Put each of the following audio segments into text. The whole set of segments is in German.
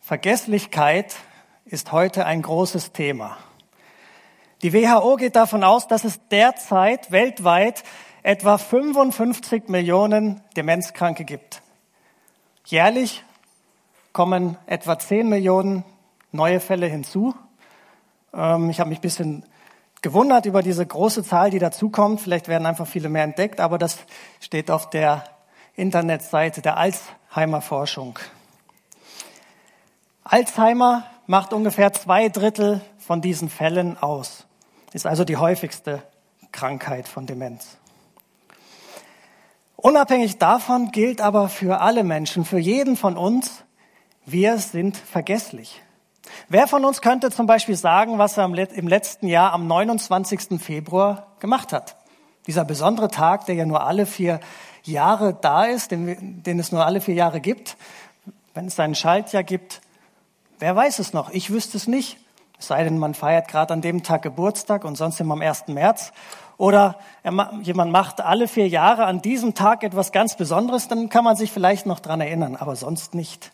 Vergesslichkeit ist heute ein großes Thema. Die WHO geht davon aus, dass es derzeit weltweit etwa 55 Millionen Demenzkranke gibt. Jährlich kommen etwa 10 Millionen neue Fälle hinzu. Ich habe mich ein bisschen gewundert über diese große Zahl, die dazukommt. Vielleicht werden einfach viele mehr entdeckt, aber das steht auf der Internetseite der Alzheimer-Forschung. Alzheimer macht ungefähr 2/3 von diesen Fällen aus. Ist also die häufigste Krankheit von Demenz. Unabhängig davon gilt aber für alle Menschen, für jeden von uns, wir sind vergesslich. Wer von uns könnte zum Beispiel sagen, was er im letzten Jahr am 29. Februar gemacht hat? Dieser besondere Tag, der ja nur alle 4 Jahre da ist, den es nur alle 4 Jahre gibt. Wenn es einen Schaltjahr gibt, wer weiß es noch? Ich wüsste es nicht. Es sei denn, man feiert gerade an dem Tag Geburtstag und sonst immer am 1. März. Oder jemand macht alle 4 Jahre an diesem Tag etwas ganz Besonderes, dann kann man sich vielleicht noch dran erinnern, aber sonst nicht.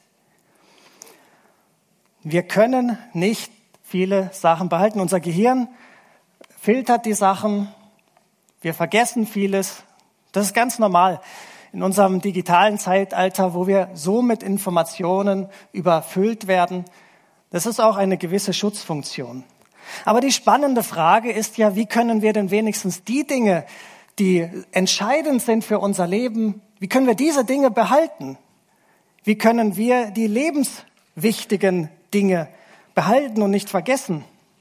Wir können nicht viele Sachen behalten. Unser Gehirn filtert die Sachen. Wir vergessen vieles. Das ist ganz normal in unserem digitalen Zeitalter, wo wir so mit Informationen überfüllt werden. Das ist auch eine gewisse Schutzfunktion. Aber die spannende Frage ist ja, wie können wir denn wenigstens die Dinge, die entscheidend sind für unser Leben, wie können wir diese Dinge behalten? Wie können wir die lebenswichtigen Dinge behalten und nicht vergessen?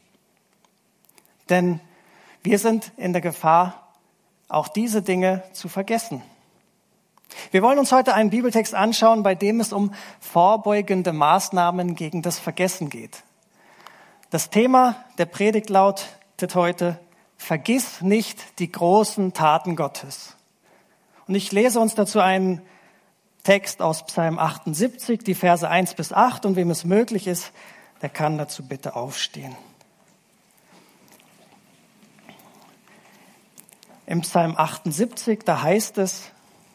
Denn wir sind in der Gefahr, auch diese Dinge zu vergessen. Wir wollen uns heute einen Bibeltext anschauen, bei dem es um vorbeugende Maßnahmen gegen das Vergessen geht. Das Thema der Predigt lautet heute: Vergiss nicht die großen Taten Gottes. Und ich lese uns dazu einen Text aus Psalm 78, die Verse 1-8. Und wem es möglich ist, der kann dazu bitte aufstehen. Im Psalm 78, da heißt es: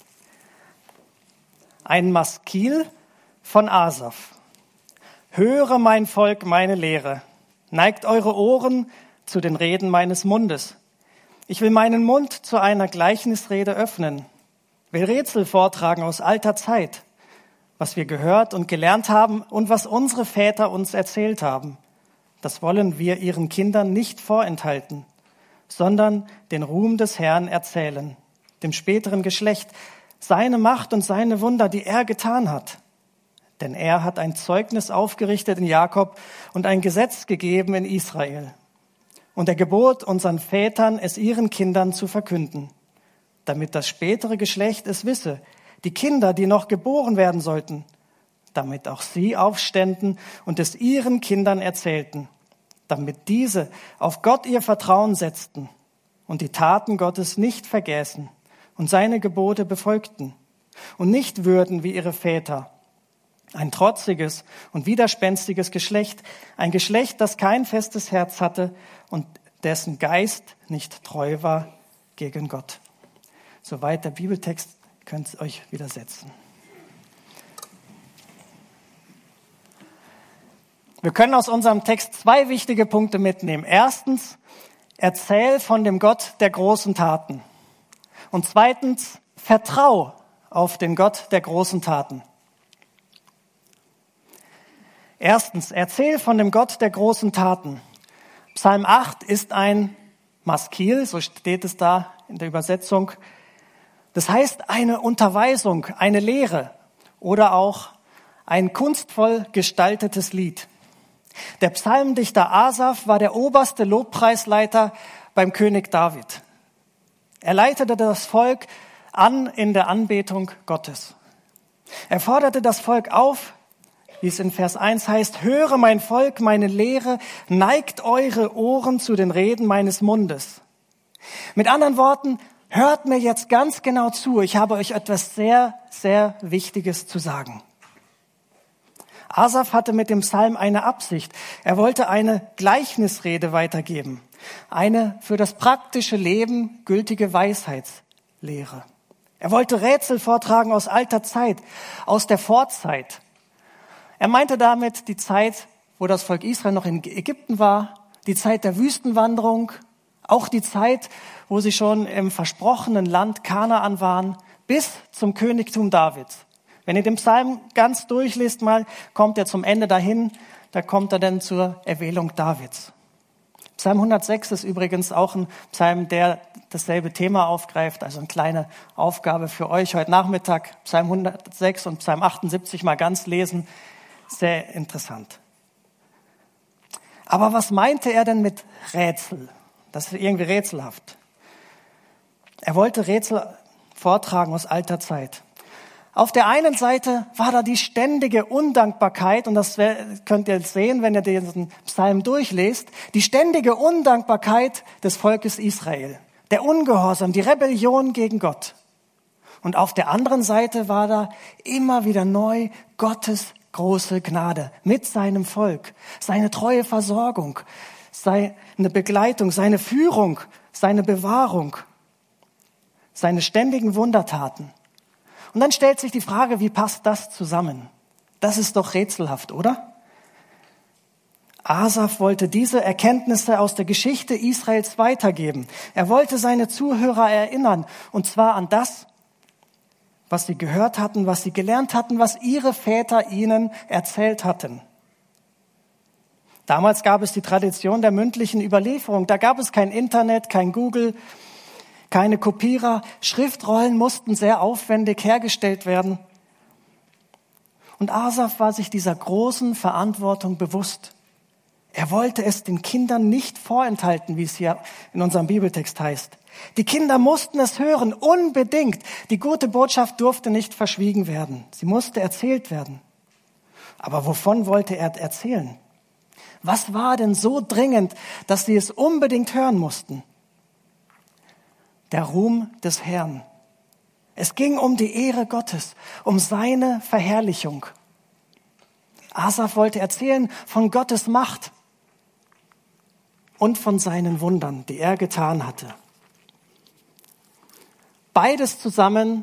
Ein Maskil von Asaf. Höre, mein Volk, meine Lehre. Neigt eure Ohren zu den Reden meines Mundes. Ich will meinen Mund zu einer Gleichnisrede öffnen, will Rätsel vortragen aus alter Zeit, was wir gehört und gelernt haben und was unsere Väter uns erzählt haben. Das wollen wir ihren Kindern nicht vorenthalten, sondern den Ruhm des Herrn erzählen, dem späteren Geschlecht, seine Macht und seine Wunder, die er getan hat. Denn er hat ein Zeugnis aufgerichtet in Jakob und ein Gesetz gegeben in Israel. Und er gebot unseren Vätern, es ihren Kindern zu verkünden, damit das spätere Geschlecht es wisse, die Kinder, die noch geboren werden sollten, damit auch sie aufständen und es ihren Kindern erzählten, damit diese auf Gott ihr Vertrauen setzten und die Taten Gottes nicht vergäßen und seine Gebote befolgten und nicht würden wie ihre Väter, ein trotziges und widerspenstiges Geschlecht, ein Geschlecht, das kein festes Herz hatte und dessen Geist nicht treu war gegen Gott. Soweit der Bibeltext, könnt ihr euch wieder setzen. Wir können aus unserem Text 2 wichtige Punkte mitnehmen. Erstens, erzähl von dem Gott der großen Taten. Und zweitens, vertrau auf den Gott der großen Taten. Erstens, erzähl von dem Gott der großen Taten. Psalm 8 ist ein Maskil, so steht es da in der Übersetzung. Das heißt eine Unterweisung, eine Lehre oder auch ein kunstvoll gestaltetes Lied. Der Psalmdichter Asaf war der oberste Lobpreisleiter beim König David. Er leitete das Volk an in der Anbetung Gottes. Er forderte das Volk auf, wie es in Vers 1 heißt: Höre, mein Volk, meine Lehre, neigt eure Ohren zu den Reden meines Mundes. Mit anderen Worten, hört mir jetzt ganz genau zu. Ich habe euch etwas sehr, sehr Wichtiges zu sagen. Asaf hatte mit dem Psalm eine Absicht. Er wollte eine Gleichnisrede weitergeben. Eine für das praktische Leben gültige Weisheitslehre. Er wollte Rätsel vortragen aus alter Zeit, aus der Vorzeit. Er meinte damit die Zeit, wo das Volk Israel noch in Ägypten war, die Zeit der Wüstenwanderung, auch die Zeit, wo sie schon im versprochenen Land Kanaan waren, bis zum Königtum Davids. Wenn ihr den Psalm ganz durchliest mal, kommt er zum Ende dahin, da kommt er dann zur Erwählung Davids. Psalm 106 ist übrigens auch ein Psalm, der dasselbe Thema aufgreift, also eine kleine Aufgabe für euch heute Nachmittag. Psalm 106 und Psalm 78 mal ganz lesen, sehr interessant. Aber was meinte er denn mit Rätsel? Das ist irgendwie rätselhaft. Er wollte Rätsel vortragen aus alter Zeit. Auf der einen Seite war da die ständige Undankbarkeit, und das könnt ihr jetzt sehen, wenn ihr diesen Psalm durchlest, die ständige Undankbarkeit des Volkes Israel, der Ungehorsam, die Rebellion gegen Gott. Und auf der anderen Seite war da immer wieder neu Gottes große Gnade mit seinem Volk, seine treue Versorgung, seine Begleitung, seine Führung, seine Bewahrung, seine ständigen Wundertaten. Und dann stellt sich die Frage, wie passt das zusammen? Das ist doch rätselhaft, oder? Asaf wollte diese Erkenntnisse aus der Geschichte Israels weitergeben. Er wollte seine Zuhörer erinnern, und zwar an das, was sie gehört hatten, was sie gelernt hatten, was ihre Väter ihnen erzählt hatten. Damals gab es die Tradition der mündlichen Überlieferung. Da gab es kein Internet, kein Google, keine Kopierer. Schriftrollen mussten sehr aufwendig hergestellt werden. Und Asaf war sich dieser großen Verantwortung bewusst. Er wollte es den Kindern nicht vorenthalten, wie es hier in unserem Bibeltext heißt. Die Kinder mussten es hören, unbedingt. Die gute Botschaft durfte nicht verschwiegen werden. Sie musste erzählt werden. Aber wovon wollte er erzählen? Was war denn so dringend, dass sie es unbedingt hören mussten? Der Ruhm des Herrn. Es ging um die Ehre Gottes, um seine Verherrlichung. Asaf wollte erzählen von Gottes Macht und von seinen Wundern, die er getan hatte. Beides zusammen,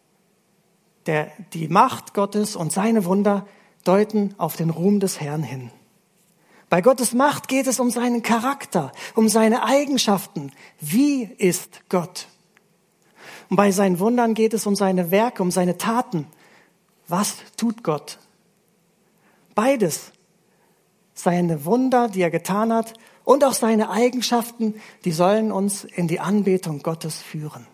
die Macht Gottes und seine Wunder, deuten auf den Ruhm des Herrn hin. Bei Gottes Macht geht es um seinen Charakter, um seine Eigenschaften. Wie ist Gott? Und bei seinen Wundern geht es um seine Werke, um seine Taten. Was tut Gott? Beides, seine Wunder, die er getan hat, und auch seine Eigenschaften, die sollen uns in die Anbetung Gottes führen.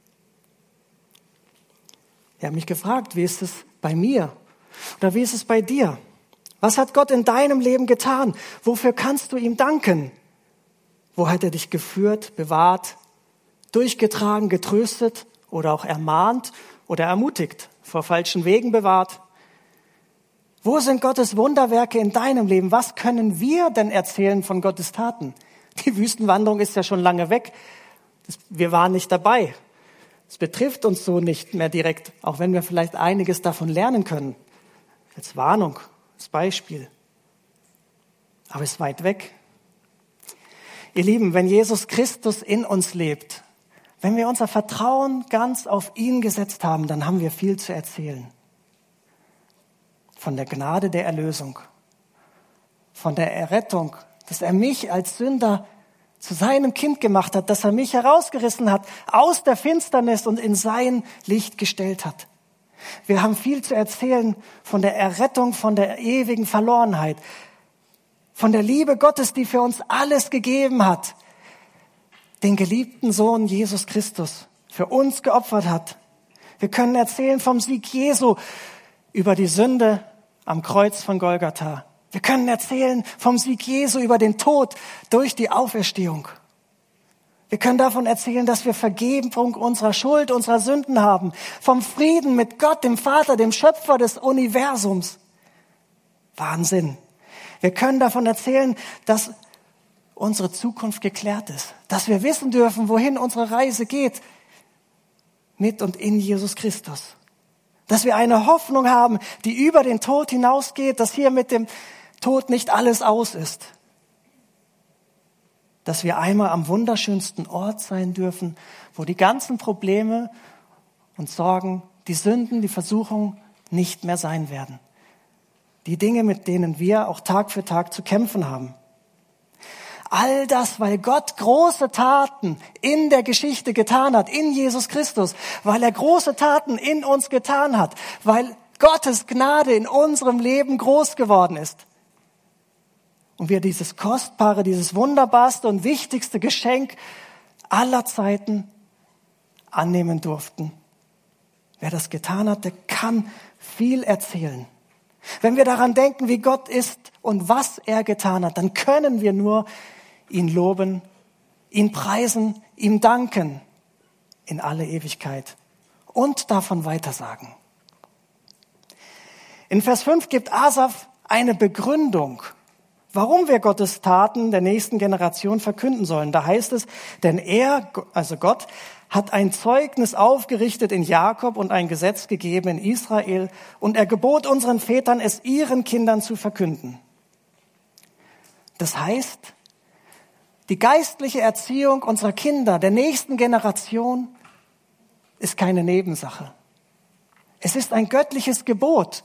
Ich habe mich gefragt, wie ist es bei mir? Oder wie ist es bei dir? Was hat Gott in deinem Leben getan? Wofür kannst du ihm danken? Wo hat er dich geführt, bewahrt, durchgetragen, getröstet oder auch ermahnt oder ermutigt, vor falschen Wegen bewahrt? Wo sind Gottes Wunderwerke in deinem Leben? Was können wir denn erzählen von Gottes Taten? Die Wüstenwanderung ist ja schon lange weg. Wir waren nicht dabei. Es betrifft uns so nicht mehr direkt, auch wenn wir vielleicht einiges davon lernen können. Als Warnung, als Beispiel. Aber es ist weit weg. Ihr Lieben, wenn Jesus Christus in uns lebt, wenn wir unser Vertrauen ganz auf ihn gesetzt haben, dann haben wir viel zu erzählen. Von der Gnade der Erlösung, von der Errettung, dass er mich als Sünder zu seinem Kind gemacht hat, dass er mich herausgerissen hat aus der Finsternis und in sein Licht gestellt hat. Wir haben viel zu erzählen von der Errettung, von der ewigen Verlorenheit, von der Liebe Gottes, die für uns alles gegeben hat, den geliebten Sohn Jesus Christus für uns geopfert hat. Wir können erzählen vom Sieg Jesu über die Sünde am Kreuz von Golgatha. Wir können erzählen vom Sieg Jesu über den Tod durch die Auferstehung. Wir können davon erzählen, dass wir Vergebung unserer Schuld, unserer Sünden haben. Vom Frieden mit Gott, dem Vater, dem Schöpfer des Universums. Wahnsinn. Wir können davon erzählen, dass unsere Zukunft geklärt ist. Dass wir wissen dürfen, wohin unsere Reise geht. Mit und in Jesus Christus. Dass wir eine Hoffnung haben, die über den Tod hinausgeht, dass hier mit dem Tod nicht alles aus ist. Dass wir einmal am wunderschönsten Ort sein dürfen, wo die ganzen Probleme und Sorgen, die Sünden, die Versuchungen nicht mehr sein werden. die Dinge, mit denen wir auch Tag für Tag zu kämpfen haben. All das, weil Gott große Taten in der Geschichte getan hat, in Jesus Christus, weil er große Taten in uns getan hat, weil Gottes Gnade in unserem Leben groß geworden ist. Und wir dieses kostbare, dieses wunderbarste und wichtigste Geschenk aller Zeiten annehmen durften. Wer das getan hat, der kann viel erzählen. Wenn wir daran denken, wie Gott ist und was er getan hat, dann können wir nur ihn loben, ihn preisen, ihm danken in alle Ewigkeit und davon weitersagen. In Vers 5 gibt Asaf eine Begründung, warum wir Gottes Taten der nächsten Generation verkünden sollen. Da heißt es, denn er, also Gott, hat ein Zeugnis aufgerichtet in Jakob und ein Gesetz gegeben in Israel und er gebot unseren Vätern, es ihren Kindern zu verkünden. Das heißt, die geistliche Erziehung unserer Kinder, der nächsten Generation, ist keine Nebensache. Es ist ein göttliches Gebot.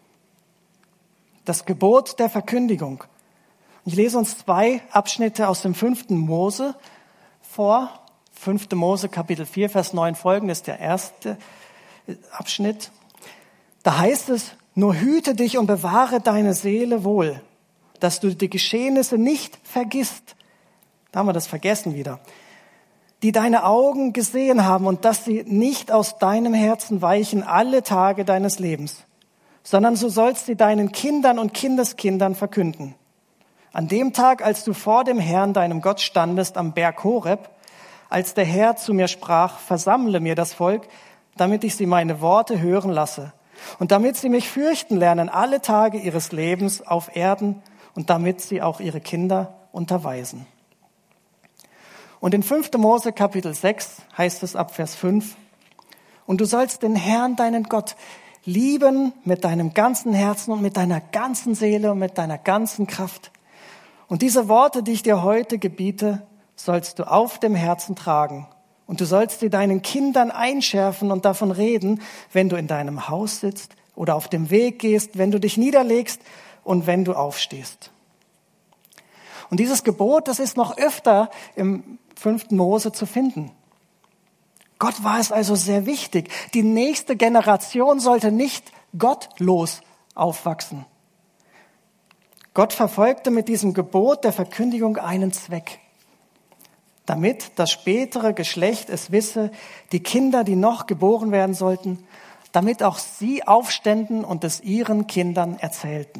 Das Gebot der Verkündigung. Ich lese uns 2 Abschnitte aus dem 5. Mose vor. 5. Mose, Kapitel 4, Vers 9 folgend ist der erste Abschnitt. Da heißt es, nur hüte dich und bewahre deine Seele wohl, dass du die Geschehnisse nicht vergisst. Da haben wir das vergessen wieder. Die deine Augen gesehen haben und dass sie nicht aus deinem Herzen weichen alle Tage deines Lebens, sondern so sollst sie deinen Kindern und Kindeskindern verkünden. An dem Tag, als du vor dem Herrn, deinem Gott, standest am Berg Horeb, als der Herr zu mir sprach, versammle mir das Volk, damit ich sie meine Worte hören lasse und damit sie mich fürchten lernen alle Tage ihres Lebens auf Erden und damit sie auch ihre Kinder unterweisen. Und in 5. Mose Kapitel 6 heißt es ab Vers 5, und du sollst den Herrn, deinen Gott, lieben mit deinem ganzen Herzen und mit deiner ganzen Seele und mit deiner ganzen Kraft. Und diese Worte, die ich dir heute gebiete, sollst du auf dem Herzen tragen. Und du sollst sie deinen Kindern einschärfen und davon reden, wenn du in deinem Haus sitzt oder auf dem Weg gehst, wenn du dich niederlegst und wenn du aufstehst. Und dieses Gebot, das ist noch öfter im 5. Mose zu finden. Gott war es also sehr wichtig. Die nächste Generation sollte nicht gottlos aufwachsen. Gott verfolgte mit diesem Gebot der Verkündigung einen Zweck, damit das spätere Geschlecht es wisse, die Kinder, die noch geboren werden sollten, damit auch sie aufständen und es ihren Kindern erzählten.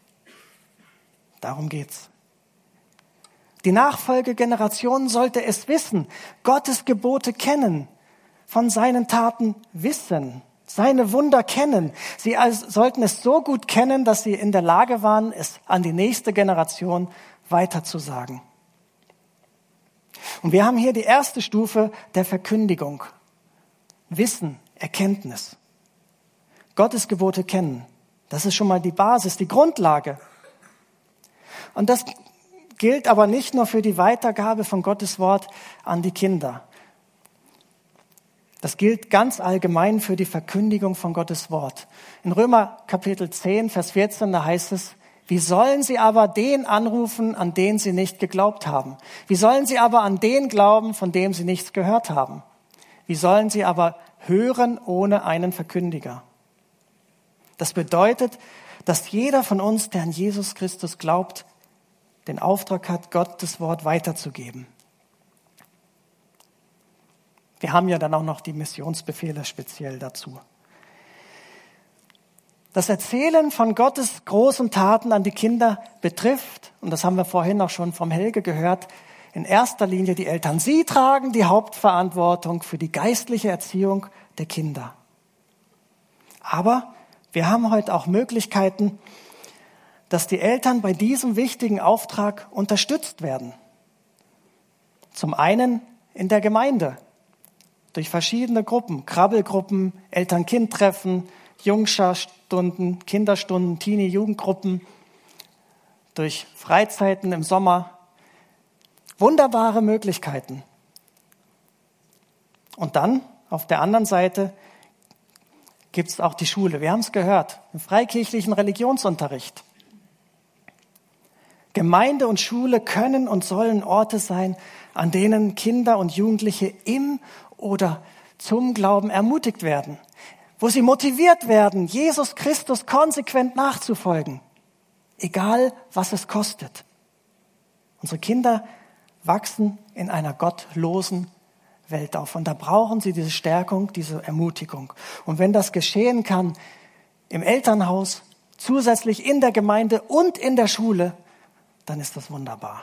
Darum geht's. Die Nachfolgegeneration sollte es wissen, Gottes Gebote kennen, von seinen Taten wissen, seine Wunder kennen. Sie sollten es so gut kennen, dass sie in der Lage waren, es an die nächste Generation weiterzusagen. Und wir haben hier die erste Stufe der Verkündigung. Wissen, Erkenntnis. Gottes Gebote kennen. Das ist schon mal die Basis, die Grundlage. Und das gilt aber nicht nur für die Weitergabe von Gottes Wort an die Kinder. Das gilt ganz allgemein für die Verkündigung von Gottes Wort. In Römer Kapitel 10, Vers 14, da heißt es, wie sollen sie aber den anrufen, an den sie nicht geglaubt haben? Wie sollen sie aber an den glauben, von dem sie nichts gehört haben? Wie sollen sie aber hören ohne einen Verkündiger? Das bedeutet, dass jeder von uns, der an Jesus Christus glaubt, den Auftrag hat, Gottes Wort weiterzugeben. Wir haben ja dann auch noch die Missionsbefehle speziell dazu. Das Erzählen von Gottes großen Taten an die Kinder betrifft, und das haben wir vorhin auch schon vom Helge gehört, in erster Linie die Eltern. Sie tragen die Hauptverantwortung für die geistliche Erziehung der Kinder. Aber wir haben heute auch Möglichkeiten, dass die Eltern bei diesem wichtigen Auftrag unterstützt werden. Zum einen in der Gemeinde, durch verschiedene Gruppen, Krabbelgruppen, Eltern-Kind-Treffen, Jungscharstunden, Kinderstunden, Teenie-Jugendgruppen, durch Freizeiten im Sommer. Wunderbare Möglichkeiten. Und dann auf der anderen Seite gibt es auch die Schule. Wir haben es gehört, im freikirchlichen Religionsunterricht. Gemeinde und Schule können und sollen Orte sein, an denen Kinder und Jugendliche im oder zum Glauben ermutigt werden, wo sie motiviert werden, Jesus Christus konsequent nachzufolgen, egal was es kostet. Unsere Kinder wachsen in einer gottlosen Welt auf und da brauchen sie diese Stärkung, diese Ermutigung. Und wenn das geschehen kann im Elternhaus, zusätzlich in der Gemeinde und in der Schule, dann ist das wunderbar.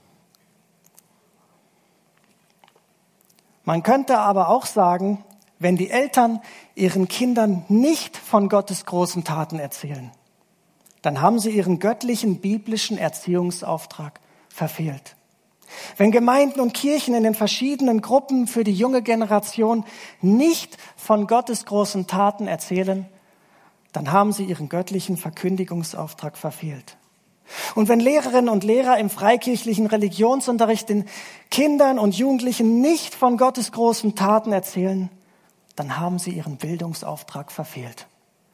Man könnte aber auch sagen, wenn die Eltern ihren Kindern nicht von Gottes großen Taten erzählen, dann haben sie ihren göttlichen biblischen Erziehungsauftrag verfehlt. Wenn Gemeinden und Kirchen in den verschiedenen Gruppen für die junge Generation nicht von Gottes großen Taten erzählen, dann haben sie ihren göttlichen Verkündigungsauftrag verfehlt. Und wenn Lehrerinnen und Lehrer im freikirchlichen Religionsunterricht den Kindern und Jugendlichen nicht von Gottes großen Taten erzählen, dann haben sie ihren Bildungsauftrag verfehlt.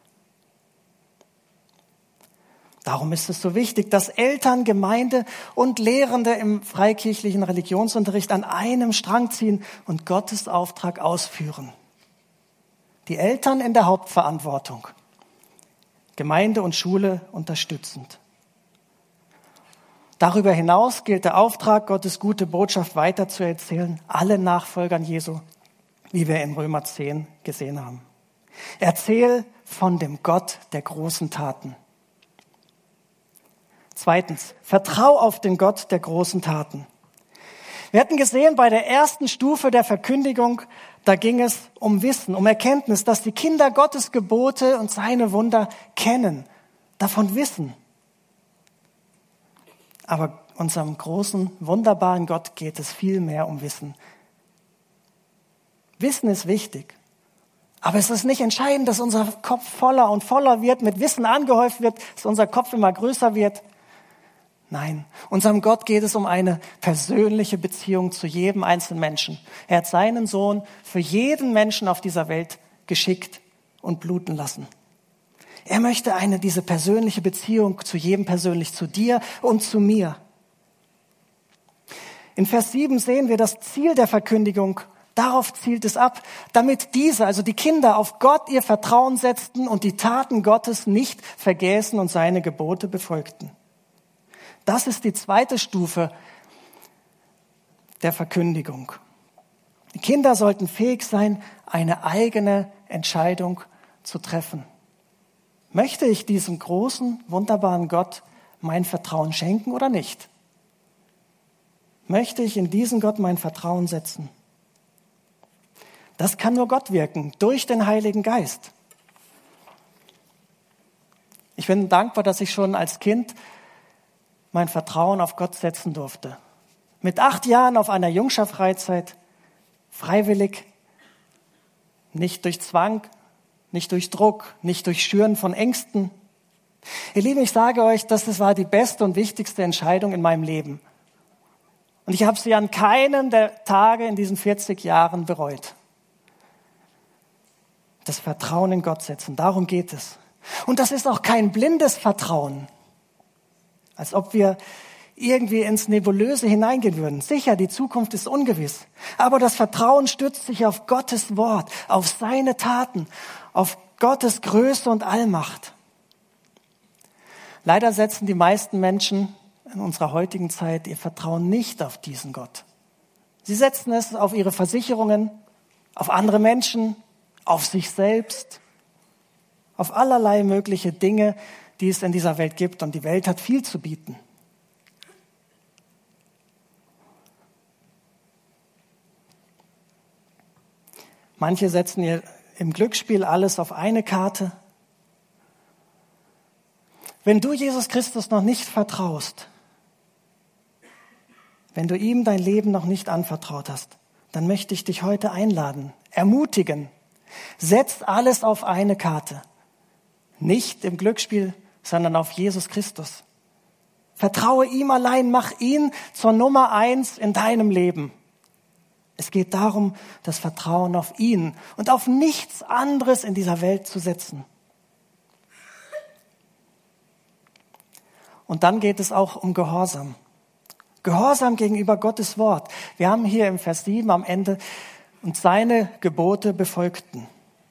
Darum ist es so wichtig, dass Eltern, Gemeinde und Lehrende im freikirchlichen Religionsunterricht an einem Strang ziehen und Gottes Auftrag ausführen. Die Eltern in der Hauptverantwortung, Gemeinde und Schule unterstützend. Darüber hinaus gilt der Auftrag, Gottes gute Botschaft weiterzuerzählen, allen Nachfolgern Jesu, wie wir in Römer 10 gesehen haben. Erzähl von dem Gott der großen Taten. Zweitens, vertrau auf den Gott der großen Taten. Wir hatten gesehen, bei der ersten Stufe der Verkündigung, da ging es um Wissen, um Erkenntnis, dass die Kinder Gottes Gebote und seine Wunder kennen, davon wissen. Aber unserem großen, wunderbaren Gott geht es viel mehr um Wissen. Wissen ist wichtig. Aber es ist nicht entscheidend, dass unser Kopf voller und voller wird, mit Wissen angehäuft wird, dass unser Kopf immer größer wird. Nein, unserem Gott geht es um eine persönliche Beziehung zu jedem einzelnen Menschen. Er hat seinen Sohn für jeden Menschen auf dieser Welt geschickt und bluten lassen. Er möchte diese persönliche Beziehung zu jedem persönlich, zu dir und zu mir. In Vers 7 sehen wir das Ziel der Verkündigung. Darauf zielt es ab, damit diese, also die Kinder, auf Gott ihr Vertrauen setzten und die Taten Gottes nicht vergäßen und seine Gebote befolgten. Das ist die zweite Stufe der Verkündigung. Die Kinder sollten fähig sein, eine eigene Entscheidung zu treffen. Möchte ich diesem großen, wunderbaren Gott mein Vertrauen schenken oder nicht? Möchte ich in diesen Gott mein Vertrauen setzen? Das kann nur Gott wirken, durch den Heiligen Geist. Ich bin dankbar, dass ich schon als Kind mein Vertrauen auf Gott setzen durfte. Mit 8 Jahren auf einer Jungscher-Freizeit, freiwillig, nicht durch Zwang, nicht durch Druck, nicht durch Schüren von Ängsten. Ihr Lieben, ich sage euch, das war die beste und wichtigste Entscheidung in meinem Leben. Und ich habe sie an keinem der Tage in diesen 40 Jahren bereut. Das Vertrauen in Gott setzen, darum geht es. Und das ist auch kein blindes Vertrauen, als ob wir irgendwie ins Nebulöse hineingehen würden. Sicher, die Zukunft ist ungewiss. Aber das Vertrauen stützt sich auf Gottes Wort, auf seine Taten, auf Gottes Größe und Allmacht. Leider setzen die meisten Menschen in unserer heutigen Zeit ihr Vertrauen nicht auf diesen Gott. Sie setzen es auf ihre Versicherungen, auf andere Menschen, auf sich selbst, auf allerlei mögliche Dinge, die es in dieser Welt gibt. Und die Welt hat viel zu bieten. Manche setzen ihr im Glücksspiel alles auf eine Karte. Wenn du Jesus Christus noch nicht vertraust, wenn du ihm dein Leben noch nicht anvertraut hast, dann möchte ich dich heute einladen, ermutigen. Setz alles auf eine Karte. Nicht im Glücksspiel, sondern auf Jesus Christus. Vertraue ihm allein, mach ihn zur Nummer 1 in deinem Leben. Es geht darum, das Vertrauen auf ihn und auf nichts anderes in dieser Welt zu setzen. Und dann geht es auch um Gehorsam. Gehorsam gegenüber Gottes Wort. Wir haben hier im Vers 7 am Ende und seine Gebote befolgten.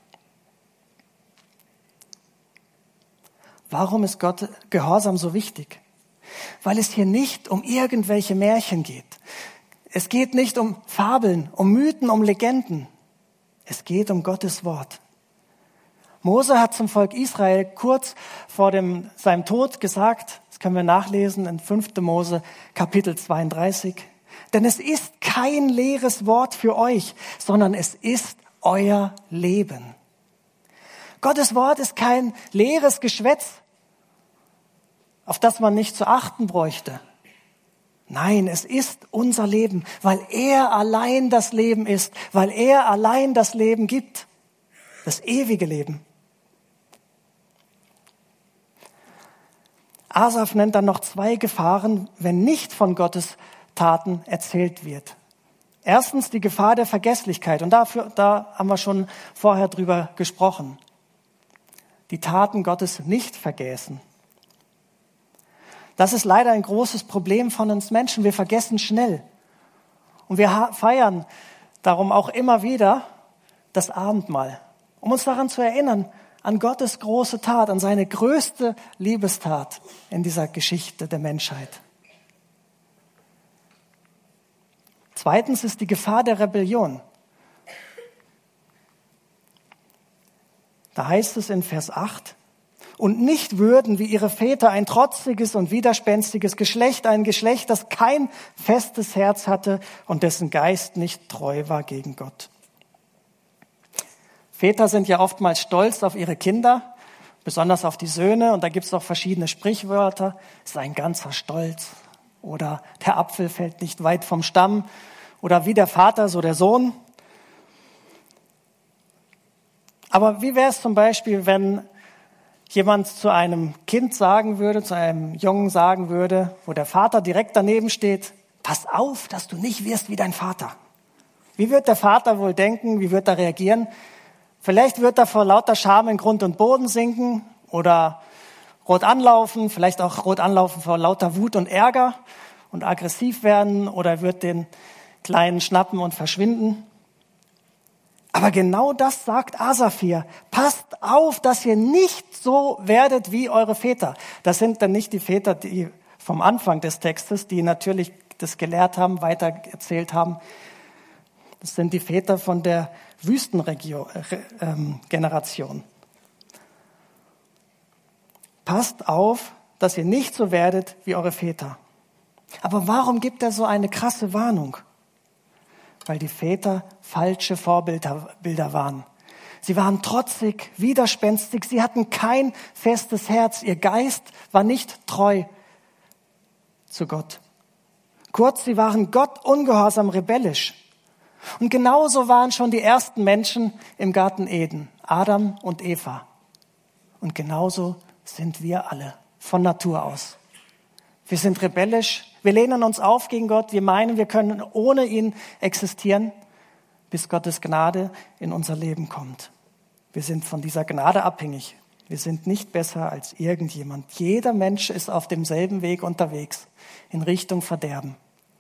Warum ist Gott Gehorsam so wichtig? Weil es hier nicht um irgendwelche Märchen geht. Es geht nicht um Fabeln, um Mythen, um Legenden. Es geht um Gottes Wort. Mose hat zum Volk Israel kurz vor seinem Tod gesagt, das können wir nachlesen in 5. Mose Kapitel 32, denn es ist kein leeres Wort für euch, sondern es ist euer Leben. Gottes Wort ist kein leeres Geschwätz, auf das man nicht zu achten bräuchte. Nein, es ist unser Leben, weil er allein das Leben ist, weil er allein das Leben gibt, das ewige Leben. Asaf nennt dann noch 2 Gefahren, wenn nicht von Gottes Taten erzählt wird. Erstens die Gefahr der Vergesslichkeit. Und da haben wir schon vorher drüber gesprochen. Die Taten Gottes nicht vergessen. Das ist leider ein großes Problem von uns Menschen. Wir vergessen schnell. Und wir feiern darum auch immer wieder das Abendmahl, um uns daran zu erinnern, an Gottes große Tat, an seine größte Liebestat in dieser Geschichte der Menschheit. Zweitens ist die Gefahr der Rebellion. Da heißt es in Vers 8, und nicht würden wie ihre Väter ein trotziges und widerspenstiges Geschlecht, ein Geschlecht, das kein festes Herz hatte und dessen Geist nicht treu war gegen Gott. Väter sind ja oftmals stolz auf ihre Kinder, besonders auf die Söhne. Und da gibt es auch verschiedene Sprichwörter. Es ist ein ganzer Stolz. Oder der Apfel fällt nicht weit vom Stamm. Oder wie der Vater, so der Sohn. Aber wie wäre es zum Beispiel, wenn jemand zu einem Kind sagen würde, zu einem Jungen sagen würde, wo der Vater direkt daneben steht, pass auf, dass du nicht wirst wie dein Vater. Wie wird der Vater wohl denken? Wie wird er reagieren? Vielleicht wird er vor lauter Scham in Grund und Boden sinken oder rot anlaufen, vielleicht auch rot anlaufen vor lauter Wut und Ärger und aggressiv werden oder wird den Kleinen schnappen und verschwinden. Aber genau das sagt Asaf hier. Passt auf, dass ihr nicht so werdet wie eure Väter. Das sind dann nicht die Väter, die vom Anfang des Textes, die natürlich das gelehrt haben, weiter erzählt haben. Das sind die Väter von der Wüstengeneration. Passt auf, dass ihr nicht so werdet wie eure Väter. Aber warum gibt er so eine krasse Warnung? Weil die Väter falsche Vorbilder waren. Sie waren trotzig, widerspenstig, sie hatten kein festes Herz. Ihr Geist war nicht treu zu Gott. Kurz, sie waren Gott ungehorsam, rebellisch. Und genauso waren schon die ersten Menschen im Garten Eden, Adam und Eva. Und genauso sind wir alle von Natur aus. Wir sind rebellisch, wir lehnen uns auf gegen Gott, wir meinen, wir können ohne ihn existieren, bis Gottes Gnade in unser Leben kommt. Wir sind von dieser Gnade abhängig. Wir sind nicht besser als irgendjemand. Jeder Mensch ist auf demselben Weg unterwegs, in Richtung Verderben.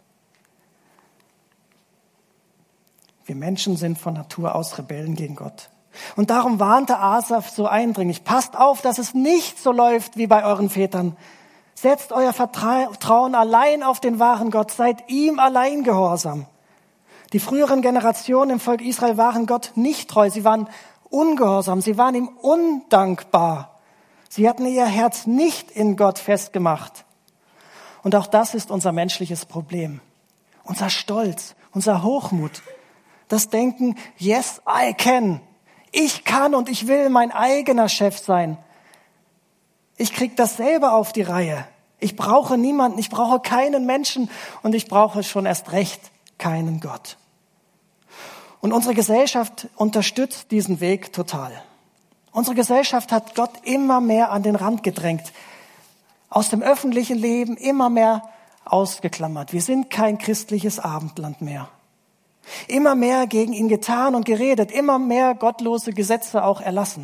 Wir Menschen sind von Natur aus Rebellen gegen Gott. Und darum warnte Asaf so eindringlich, passt auf, dass es nicht so läuft wie bei euren Vätern. Setzt euer Vertrauen allein auf den wahren Gott, seid ihm allein gehorsam. Die früheren Generationen im Volk Israel waren Gott nicht treu, sie waren ungehorsam, sie waren ihm undankbar. Sie hatten ihr Herz nicht in Gott festgemacht. Und auch das ist unser menschliches Problem. Unser Stolz, unser Hochmut. Das Denken, yes, I can. Ich kann und ich will mein eigener Chef sein. Ich krieg das selber auf die Reihe. Ich brauche niemanden, ich brauche keinen Menschen und ich brauche schon erst recht keinen Gott. Und unsere Gesellschaft unterstützt diesen Weg total. Unsere Gesellschaft hat Gott immer mehr an den Rand gedrängt, aus dem öffentlichen Leben immer mehr ausgeklammert. Wir sind kein christliches Abendland mehr. Immer mehr gegen ihn getan und geredet, immer mehr gottlose Gesetze auch erlassen.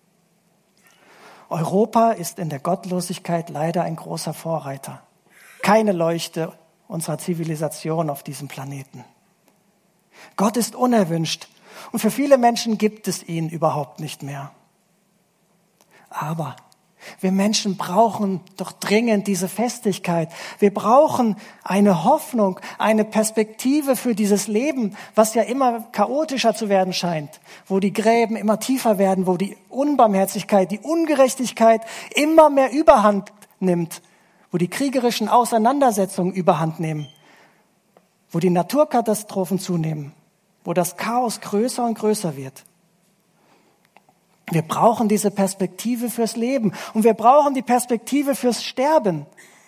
Europa ist in der Gottlosigkeit leider ein großer Vorreiter. Keine Leuchte unserer Zivilisation auf diesem Planeten. Gott ist unerwünscht und für viele Menschen gibt es ihn überhaupt nicht mehr. Aber wir Menschen brauchen doch dringend diese Festigkeit. Wir brauchen eine Hoffnung, eine Perspektive für dieses Leben, was ja immer chaotischer zu werden scheint, wo die Gräben immer tiefer werden, wo die Unbarmherzigkeit, die Ungerechtigkeit immer mehr Überhand nimmt, wo die kriegerischen Auseinandersetzungen Überhand nehmen, wo die Naturkatastrophen zunehmen, wo das Chaos größer und größer wird. Wir brauchen diese Perspektive fürs Leben und wir brauchen die Perspektive fürs Sterben.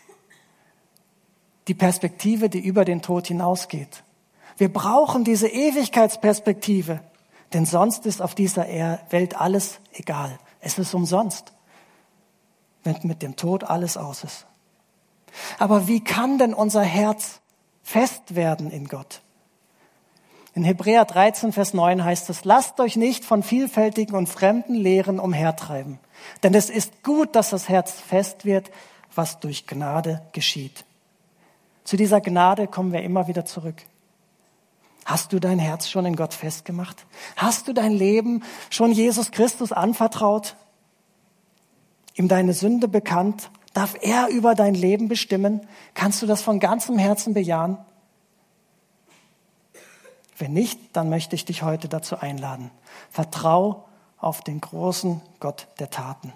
Die Perspektive, die über den Tod hinausgeht. Wir brauchen diese Ewigkeitsperspektive, denn sonst ist auf dieser Welt alles egal. Es ist umsonst, wenn mit dem Tod alles aus ist. Aber wie kann denn unser Herz fest werden in Gott? In Hebräer 13, Vers 9 heißt es, lasst euch nicht von vielfältigen und fremden Lehren umhertreiben, denn es ist gut, dass das Herz fest wird, was durch Gnade geschieht. Zu dieser Gnade kommen wir immer wieder zurück. Hast du dein Herz schon in Gott festgemacht? Hast du dein Leben schon Jesus Christus anvertraut? Ihm deine Sünde bekannt? Darf er über dein Leben bestimmen? Kannst du das von ganzem Herzen bejahen? Wenn nicht, dann möchte ich dich heute dazu einladen. Vertrau auf den großen Gott der Taten.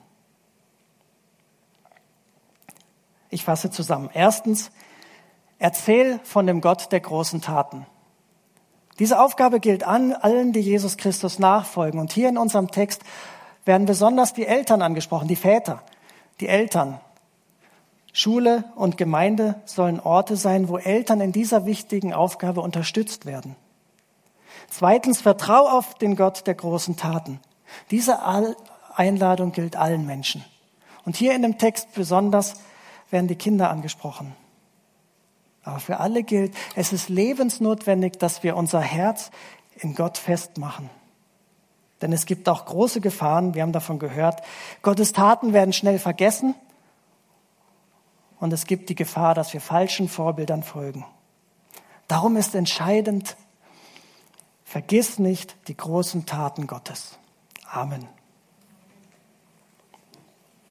Ich fasse zusammen. Erstens, erzähl von dem Gott der großen Taten. Diese Aufgabe gilt allen, die Jesus Christus nachfolgen. Und hier in unserem Text werden besonders die Eltern angesprochen, die Väter, die Eltern. Schule und Gemeinde sollen Orte sein, wo Eltern in dieser wichtigen Aufgabe unterstützt werden. Zweitens, vertrau auf den Gott der großen Taten. Diese Einladung gilt allen Menschen. Und hier in dem Text besonders werden die Kinder angesprochen. Aber für alle gilt, es ist lebensnotwendig, dass wir unser Herz in Gott festmachen. Denn es gibt auch große Gefahren, wir haben davon gehört. Gottes Taten werden schnell vergessen und es gibt die Gefahr, dass wir falschen Vorbildern folgen. Darum ist entscheidend, vergiss nicht die großen Taten Gottes. Amen.